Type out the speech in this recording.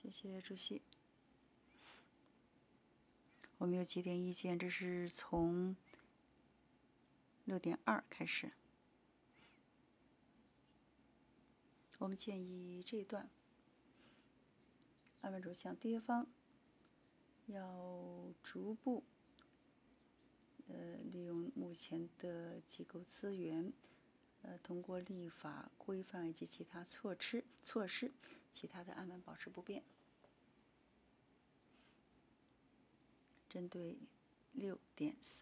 谢谢主席。我们有几点意见，这是从6.2开始。我们建议这一段，安稳主向第一方要逐步利用目前的机构资源，通过立法规范以及其他措施，其他的安稳保持不变。针对6.3。